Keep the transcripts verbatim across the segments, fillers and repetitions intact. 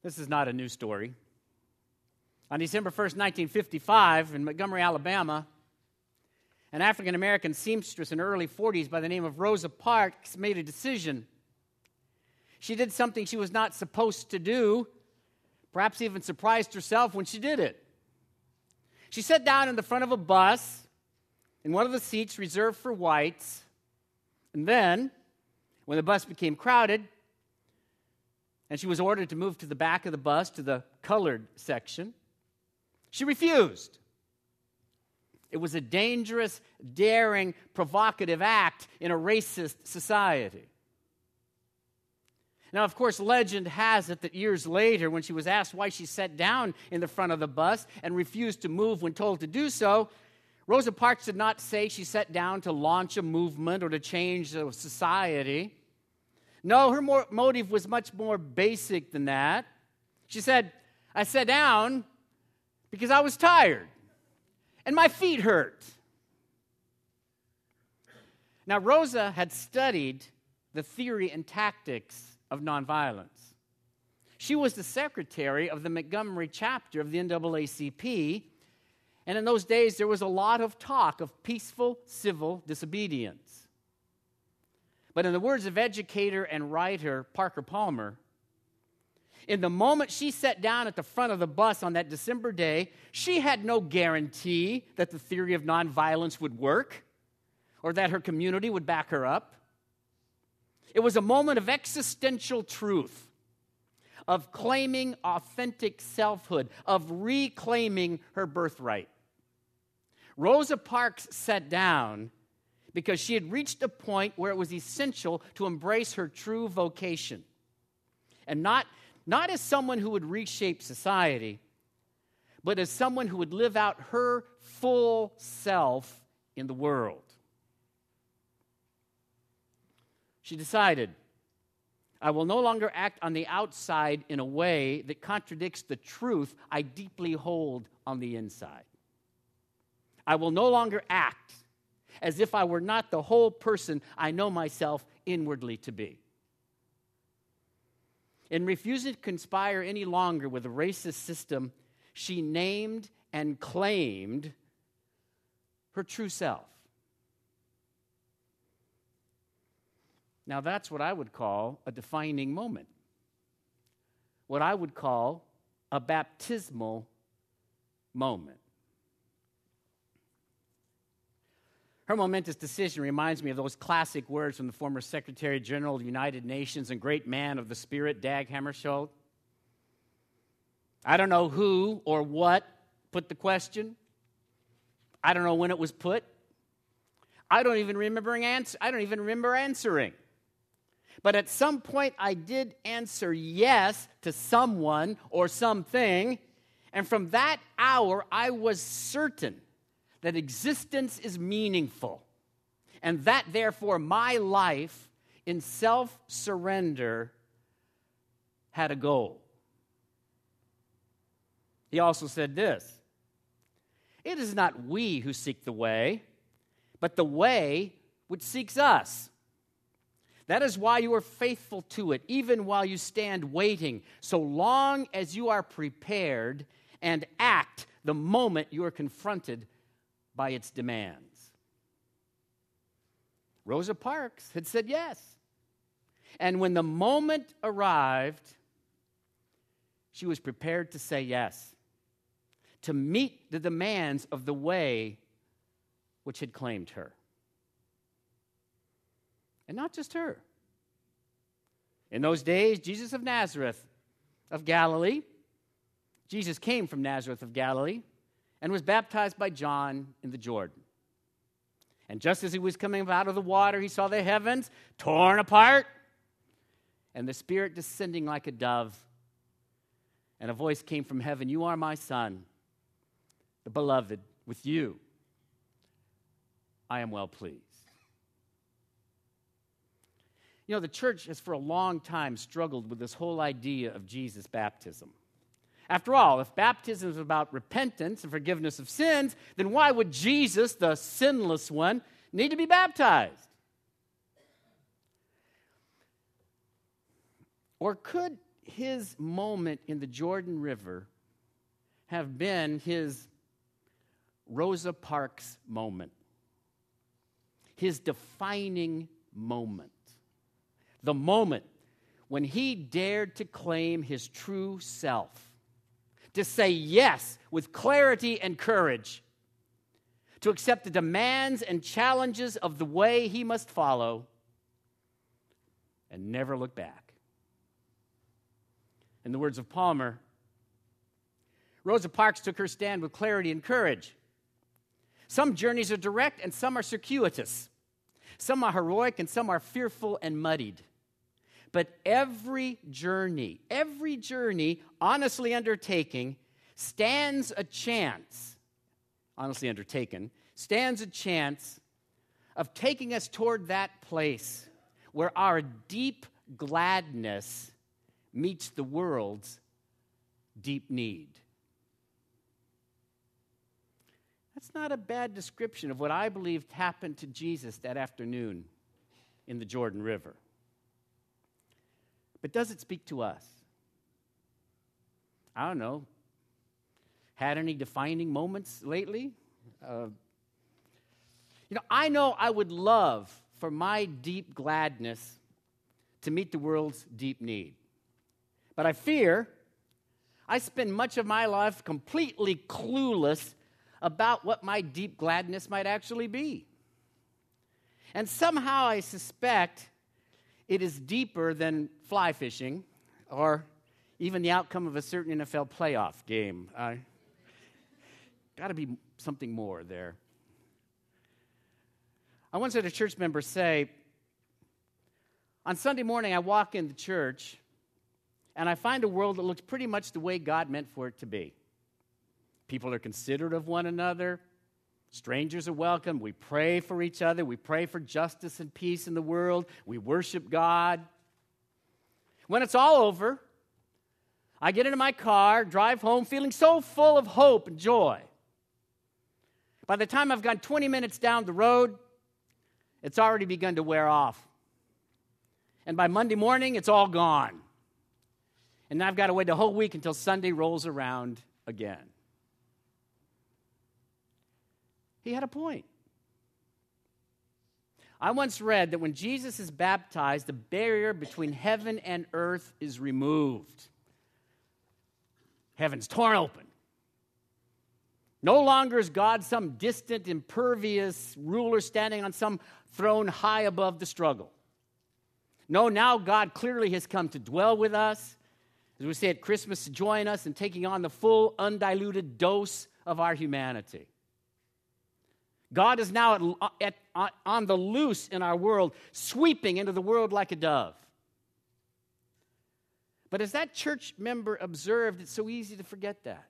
This is not a new story. On December first, nineteen fifty-five, in Montgomery, Alabama, an African-American seamstress in her early forties by the name of Rosa Parks made a decision. She did something she was not supposed to do, perhaps even surprised herself when she did it. She sat down in the front of a bus in one of the seats reserved for whites, and then, when the bus became crowded, and she was ordered to move to the back of the bus, to the colored section, she refused. It was a dangerous, daring, provocative act in a racist society. Now, of course, legend has it that years later, when she was asked why she sat down in the front of the bus and refused to move when told to do so, Rosa Parks did not say she sat down to launch a movement or to change the society. No, her more, motive was much more basic than that. She said, I sat down because I was tired and my feet hurt. Now, Rosa had studied the theory and tactics of nonviolence. She was the secretary of the Montgomery chapter of the N double A C P, and in those days there was a lot of talk of peaceful civil disobedience. But in the words of educator and writer Parker Palmer, in the moment she sat down at the front of the bus on that December day, she had no guarantee that the theory of nonviolence would work or that her community would back her up. It was a moment of existential truth, of claiming authentic selfhood, of reclaiming her birthright. Rosa Parks sat down because she had reached a point where it was essential to embrace her true vocation. And not, not as someone who would reshape society, but as someone who would live out her full self in the world. She decided, I will no longer act on the outside in a way that contradicts the truth I deeply hold on the inside. I will no longer act as if I were not the whole person I know myself inwardly to be. In refusing to conspire any longer with a racist system, she named and claimed her true self. Now, that's what I would call a defining moment. What I would call a baptismal moment. Her momentous decision reminds me of those classic words from the former Secretary General of the United Nations and great man of the Spirit, Dag Hammarskjöld. I don't know who or what put the question. I don't know when it was put. I don't even remember answer. I don't even remember answering. But at some point, I did answer yes to someone or something, and from that hour, I was certain that existence is meaningful, and that, therefore, my life in self-surrender had a goal. He also said this, it is not we who seek the way, but the way which seeks us. That is why you are faithful to it, even while you stand waiting, so long as you are prepared and act the moment you are confronted by its demands. Rosa Parks had said yes. And when the moment arrived, she was prepared to say yes, to meet the demands of the way which had claimed her. And not just her. In those days, Jesus of Nazareth of Galilee, Jesus came from Nazareth of Galilee and was baptized by John in the Jordan. And just as he was coming out of the water, he saw the heavens torn apart and the Spirit descending like a dove. And a voice came from heaven, you are my Son, the beloved. With you I am well pleased. You know, the church has for a long time struggled with this whole idea of Jesus' baptism. After all, if baptism is about repentance and forgiveness of sins, then why would Jesus, the sinless one, need to be baptized? Or could his moment in the Jordan River have been his Rosa Parks moment, his defining moment, the moment when he dared to claim his true self, to say yes with clarity and courage, to accept the demands and challenges of the way he must follow, and never look back. In the words of Palmer, Rosa Parks took her stand with clarity and courage. Some journeys are direct and some are circuitous. Some are heroic and some are fearful and muddied. But every journey, every journey honestly undertaking stands a chance, honestly undertaken, stands a chance of taking us toward that place where our deep gladness meets the world's deep need. That's not a bad description of what I believed happened to Jesus that afternoon in the Jordan River. But does it speak to us? I don't know. Had any defining moments lately? Uh, you know, I know I would love for my deep gladness to meet the world's deep need. But I fear I spend much of my life completely clueless about what my deep gladness might actually be. And somehow I suspect it is deeper than fly fishing or even the outcome of a certain N F L playoff game. Uh, got to be something more there. I once had a church member say, on Sunday morning I walk in the church and I find a world that looks pretty much the way God meant for it to be. People are considerate of one another. Strangers are welcome. We pray for each other. We pray for justice and peace in the world. We worship God. When it's all over, I get into my car, drive home, feeling so full of hope and joy. By the time I've gone twenty minutes down the road, it's already begun to wear off. And by Monday morning, it's all gone. And now I've got to wait the whole week until Sunday rolls around again. He had a point. I once read that when Jesus is baptized, the barrier between heaven and earth is removed. Heaven's torn open. No longer is God some distant, impervious ruler standing on some throne high above the struggle. No, now God clearly has come to dwell with us, as we say at Christmas, to join us in taking on the full, undiluted dose of our humanity. God is now at, at, on the loose in our world, sweeping into the world like a dove. But as that church member observed, it's so easy to forget that.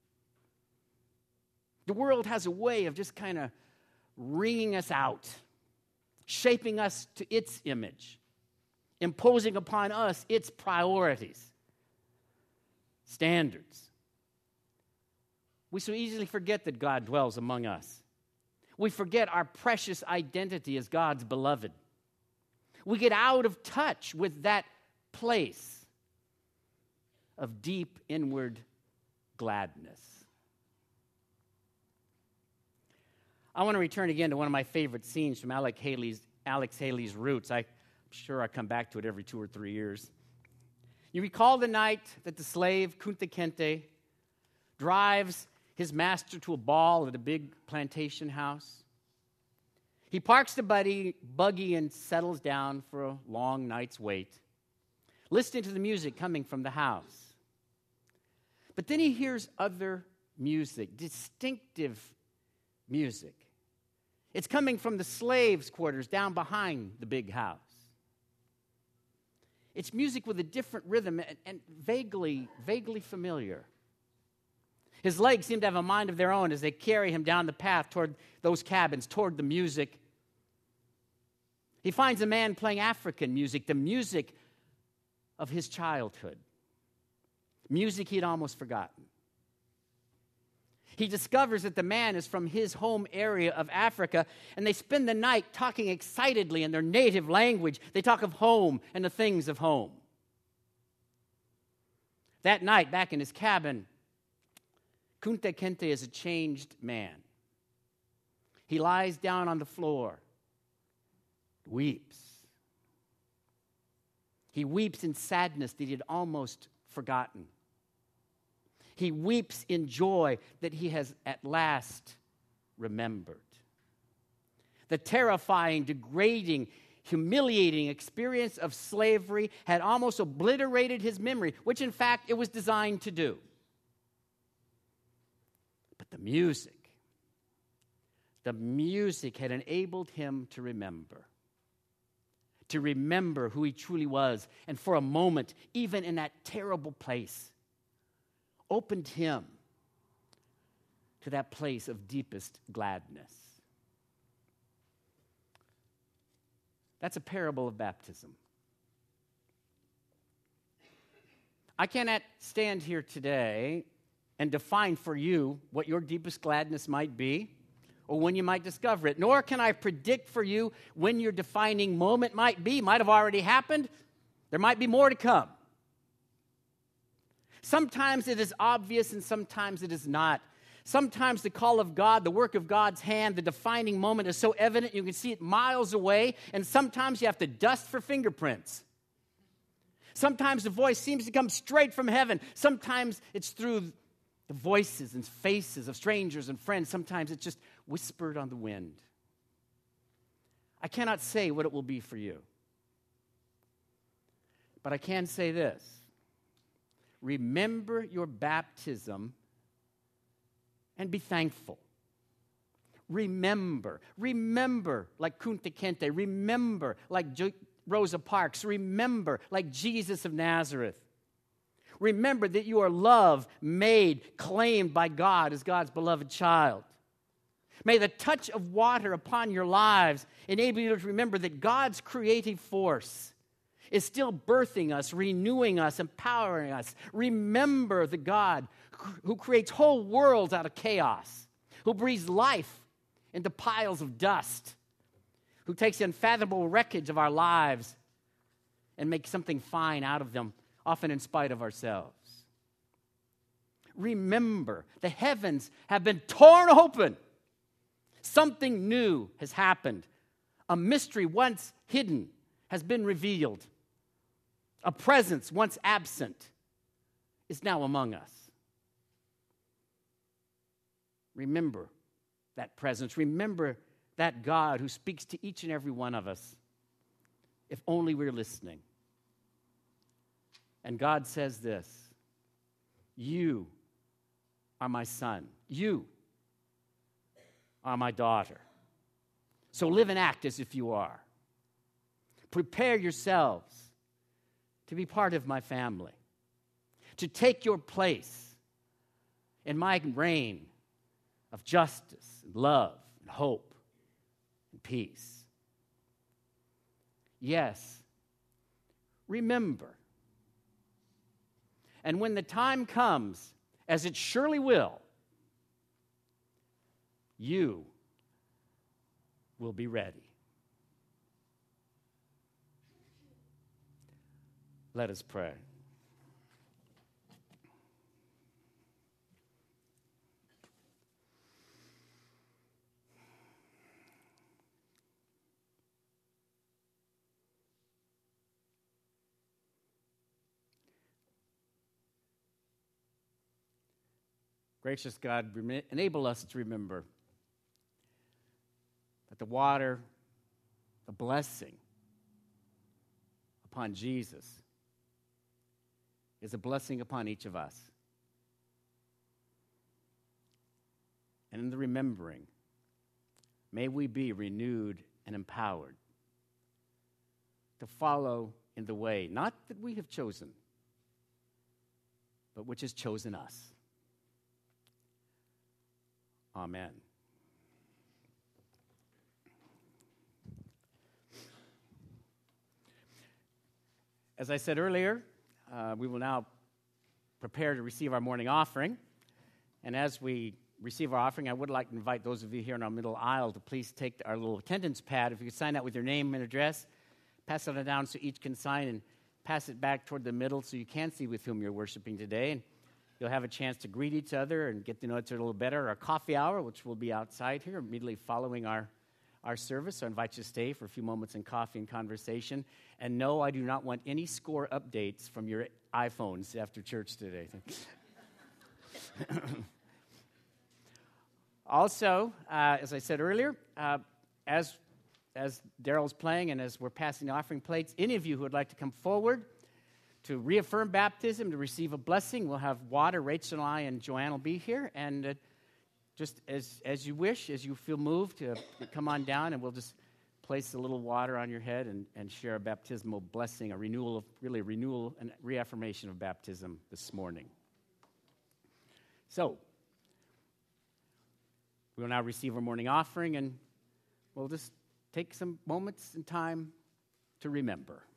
The world has a way of just kind of wringing us out, shaping us to its image, imposing upon us its priorities, standards. We so easily forget that God dwells among us. We forget our precious identity as God's beloved. We get out of touch with that place of deep inward gladness. I want to return again to one of my favorite scenes from Alex Haley's, Alex Haley's Roots. I'm sure I come back to it every two or three years. You recall the night that the slave, Kunta Kinte, drives his master to a ball at a big plantation house. He parks the buddy, buggy and settles down for a long night's wait, listening to the music coming from the house. But then he hears other music, distinctive music. It's coming from the slaves' quarters down behind the big house. It's music with a different rhythm and, and vaguely, vaguely familiar. His legs seem to have a mind of their own as they carry him down the path toward those cabins, toward the music. He finds a man playing African music, the music of his childhood, music he'd almost forgotten. He discovers that the man is from his home area of Africa, and they spend the night talking excitedly in their native language. They talk of home and the things of home. That night, back in his cabin, Kunta Kinte is a changed man. He lies down on the floor, weeps. He weeps in sadness that he had almost forgotten. He weeps in joy that he has at last remembered. The terrifying, degrading, humiliating experience of slavery had almost obliterated his memory, which in fact it was designed to do. But the music, the music had enabled him to remember. To remember who he truly was. And for a moment, even in that terrible place, opened him to that place of deepest gladness. That's a parable of baptism. I cannot stand here today and define for you what your deepest gladness might be or when you might discover it, nor can I predict for you when your defining moment might be. Might have already happened. There might be more to come. Sometimes it is obvious and sometimes it is not. Sometimes the call of God, the work of God's hand, the defining moment is so evident you can see it miles away, and sometimes you have to dust for fingerprints. Sometimes the voice seems to come straight from heaven. Sometimes it's through the voices and faces of strangers and friends. Sometimes it's just whispered on the wind. I cannot say what it will be for you. But I can say this. Remember your baptism and be thankful. Remember. Remember like Kunta Kinte. Remember like jo- Rosa Parks. Remember like Jesus of Nazareth. Remember that you are loved, made, claimed by God as God's beloved child. May the touch of water upon your lives enable you to remember that God's creative force is still birthing us, renewing us, empowering us. Remember the God who creates whole worlds out of chaos, who breathes life into piles of dust, who takes the unfathomable wreckage of our lives and makes something fine out of them, often in spite of ourselves. Remember, the heavens have been torn open. Something new has happened. A mystery once hidden has been revealed. A presence once absent is now among us. Remember that presence. Remember that God who speaks to each and every one of us, if only we're listening. And God says this, you are my son. You are my daughter. So live and act as if you are. Prepare yourselves to be part of my family, to take your place in my reign of justice, and love, and hope, and peace. Yes, remember. And when the time comes, as it surely will, you will be ready. Let us pray. Gracious God, enable us to remember that the water, the blessing upon Jesus is a blessing upon each of us. And in the remembering, may we be renewed and empowered to follow in the way, not that we have chosen, but which has chosen us. Amen. As I said earlier, uh, we will now prepare to receive our morning offering. And as we receive our offering, I would like to invite those of you here in our middle aisle to please take our little attendance pad. If you could sign out with your name and address, pass it on down so each can sign and pass it back toward the middle so you can see with whom you're worshiping today. And you'll have a chance to greet each other and get to know each other a little better. Our coffee hour, which will be outside here immediately following our, our service. So I invite you to stay for a few moments in coffee and conversation. And no, I do not want any score updates from your iPhones after church today. Also, uh, as I said earlier, uh, as, as Daryl's playing and as we're passing the offering plates, any of you who would like to come forward to reaffirm baptism, to receive a blessing, we'll have water. Rachel and I and Joanne will be here. And uh, just as, as you wish, as you feel moved, to come on down and we'll just place a little water on your head and, and share a baptismal blessing, a renewal of, really a renewal and reaffirmation of baptism this morning. So, we will now receive our morning offering, and we'll just take some moments in time to remember.